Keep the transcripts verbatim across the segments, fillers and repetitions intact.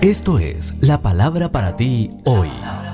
Esto es la palabra para ti hoy.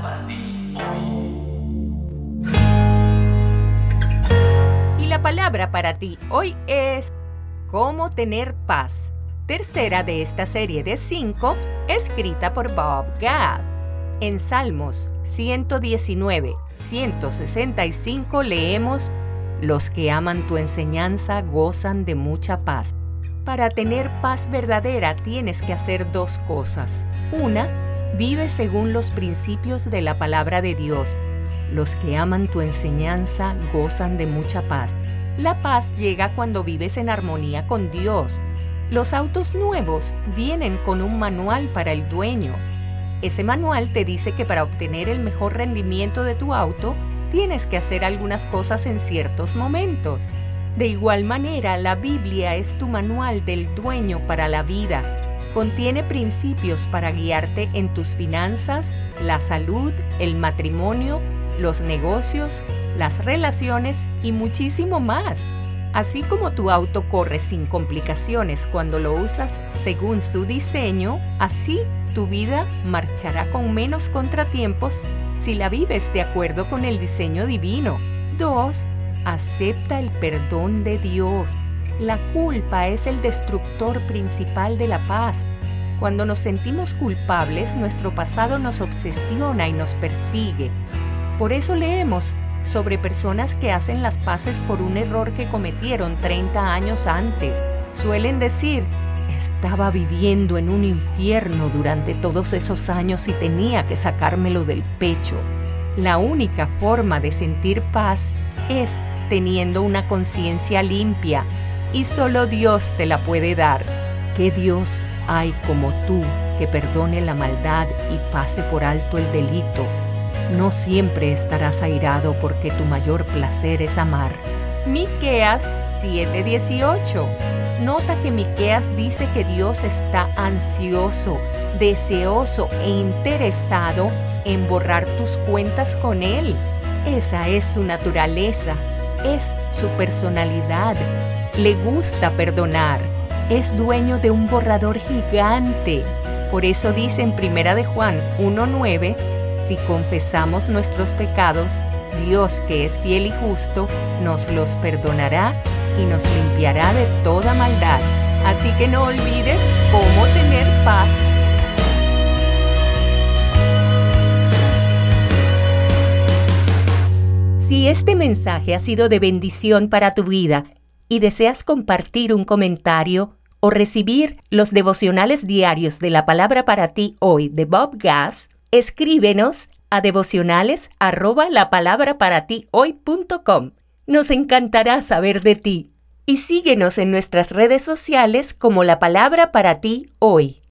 Y la palabra para ti hoy es cómo tener paz. Tercera de esta serie de cinco, escrita por Bob Gadd. En Salmos ciento diecinueve, ciento sesenta y cinco leemos: Los que aman tu enseñanza gozan de mucha paz. Para tener paz verdadera tienes que hacer dos cosas. Una, vive según los principios de la palabra de Dios. Los que aman tu enseñanza gozan de mucha paz. La paz llega cuando vives en armonía con Dios. Los autos nuevos vienen con un manual para el dueño. Ese manual te dice que para obtener el mejor rendimiento de tu auto, tienes que hacer algunas cosas en ciertos momentos. De igual manera, la Biblia es tu manual del dueño para la vida. Contiene principios para guiarte en tus finanzas, la salud, el matrimonio, los negocios, las relaciones y muchísimo más. Así como tu auto corre sin complicaciones cuando lo usas según su diseño, así tu vida marchará con menos contratiempos si la vives de acuerdo con el diseño divino. Dos, acepta el perdón de Dios. La culpa es el destructor principal de la paz. Cuando nos sentimos culpables, nuestro pasado nos obsesiona y nos persigue. Por eso leemos sobre personas que hacen las paces por un error que cometieron treinta años antes. Suelen decir: estaba viviendo en un infierno durante todos esos años y tenía que sacármelo del pecho. La única forma de sentir paz es teniendo una conciencia limpia, y solo Dios te la puede dar. ¿Qué Dios hay como tú que perdone la maldad y pase por alto el delito? No siempre estarás airado porque tu mayor placer es amar. Miqueas siete dieciocho. Nota que Miqueas dice que Dios está ansioso, deseoso e interesado en borrar tus cuentas con Él. Esa es su naturaleza, es su personalidad. Le gusta perdonar. Es dueño de un borrador gigante. Por eso dice en Primera de Juan uno nueve: si confesamos nuestros pecados, Dios, que es fiel y justo, nos los perdonará y nos limpiará de toda maldad. Así que no olvides cómo tener paz. Si este mensaje ha sido de bendición para tu vida y deseas compartir un comentario o recibir los devocionales diarios de la palabra para ti hoy de Bob Gadd, escríbenos a devocionales arroba la palabra para ti hoy punto com. Nos encantará saber de ti. Y síguenos en nuestras redes sociales como La Palabra para ti hoy.